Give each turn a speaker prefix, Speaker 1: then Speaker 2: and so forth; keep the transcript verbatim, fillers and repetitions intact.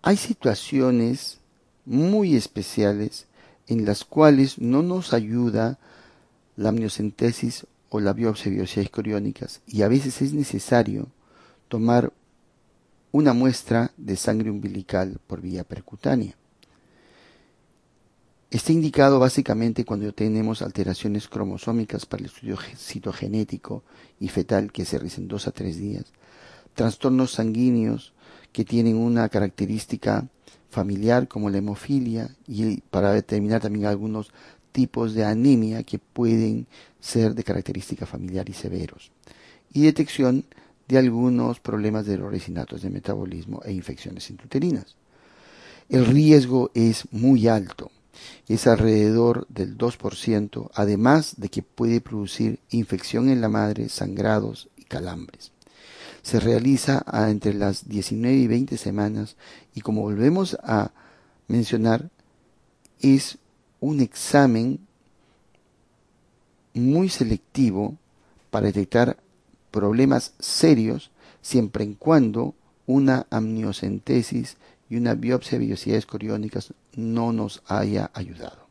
Speaker 1: Hay situaciones muy especiales en las cuales no nos ayuda la amniocentesis o la biopsia de biopsias coriónicas y a veces es necesario tomar una muestra de sangre umbilical por vía percutánea. Está indicado básicamente cuando tenemos alteraciones cromosómicas para el estudio citogenético y fetal que se realizan dos a tres días, trastornos sanguíneos que tienen una característica familiar como la hemofilia y para determinar también algunos tipos de anemia que pueden ser de característica familiar y severos, y detección de algunos problemas de errores innatos de metabolismo e infecciones intrauterinas. El riesgo es muy alto, es alrededor del dos por ciento, además de que puede producir infección en la madre, sangrados y calambres. Se realiza entre las diecinueve y veinte semanas y como volvemos a mencionar, es un examen muy selectivo para detectar problemas serios siempre y cuando una amniocentesis y una biopsia de vellosidades coriónicas no nos haya ayudado.